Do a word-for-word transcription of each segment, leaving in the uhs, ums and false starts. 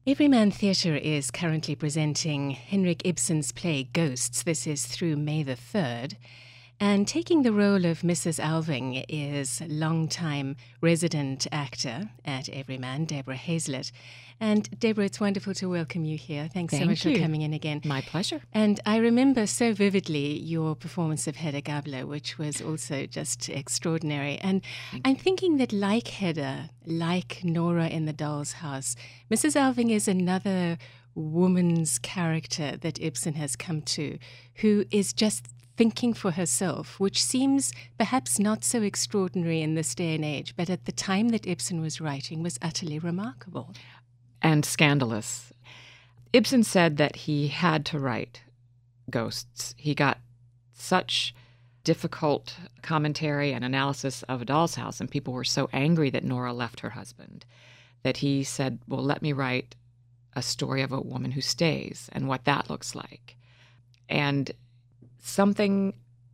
Everyman Theatre is currently presenting Henrik Ibsen's play Ghosts. This is through May the third. And taking the role of Missus Alving is longtime resident actor at Everyman, Deborah Hazlett. And Deborah, it's wonderful to welcome you here. Thanks Thank so much you. for coming in again. My pleasure. And I remember so vividly your performance of Hedda Gabler, which was also just extraordinary. And Thank I'm you. thinking that like Hedda, like Nora in The Doll's House, Missus Alving is another woman's character that Ibsen has come to, who is just thinking for herself, which seems perhaps not so extraordinary in this day and age, but at the time that Ibsen was writing was utterly remarkable. And scandalous. Ibsen said that he had to write Ghosts. He got such difficult commentary and analysis of A Doll's House, and people were so angry that Nora left her husband, that he said, well, let me write a story of a woman who stays and what that looks like. And something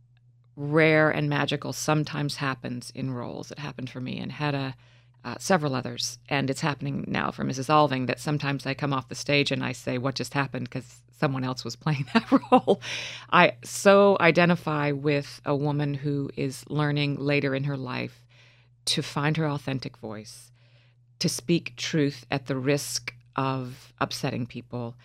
rare and magical sometimes happens in roles. It happened for me and Hedda, uh, several others, and it's happening now for Missus Alving, that sometimes I come off the stage and I say, what just happened? Because someone else was playing that role. I so identify with a woman who is learning later in her life to find her authentic voice, to speak truth at the risk of upsetting people,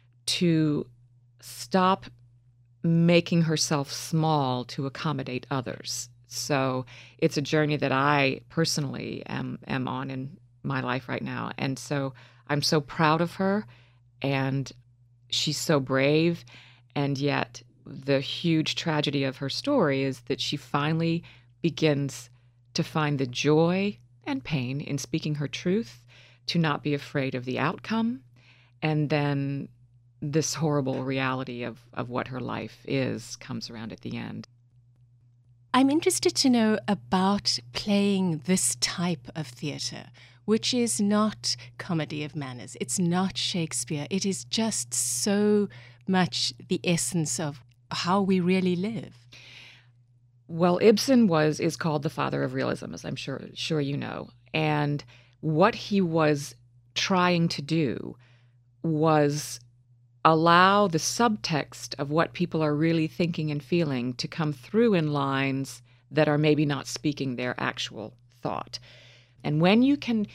to stop making herself small to accommodate others. So it's a journey that I personally am am on in my life right now. And so I'm so proud of her, and she's so brave. And yet the huge tragedy of her story is that she finally begins to find the joy and pain in speaking her truth, to not be afraid of the outcome, and then this horrible reality of, of what her life is comes around at the end. I'm interested to know about playing this type of theatre, which is not comedy of manners. It's not Shakespeare. It is just so much the essence of how we really live. Well, Ibsen was is called the father of realism, as I'm sure sure you know. And what he was trying to do was allow the subtext of what people are really thinking and feeling to come through in lines that are maybe not speaking their actual thought. And when you can,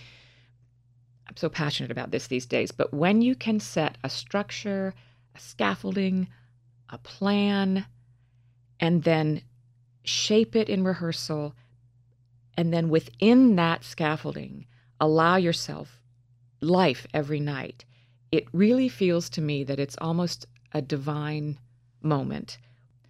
I'm so passionate about this these days, but when you can set a structure, a scaffolding, a plan, and then shape it in rehearsal, and then within that scaffolding, allow yourself life every night, it really feels to me that it's almost a divine moment.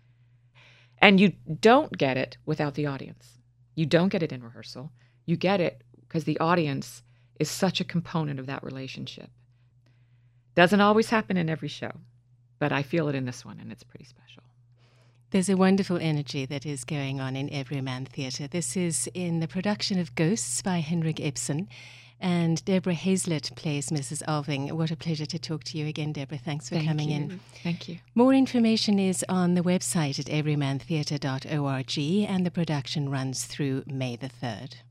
And you don't get it without the audience. You don't get it in rehearsal. You get it because the audience is such a component of that relationship. Doesn't always happen in every show, but I feel it in this one, and it's pretty special. There's a wonderful energy that is going on in Everyman Theatre. This is in the production of Ghosts by Henrik Ibsen. And Deborah Hazlett plays Missus Alving. What a pleasure to talk to you again, Deborah. Thanks for Thank coming you. in. Thank you. More information is on the website at everyman theatre dot org, and the production runs through May the third.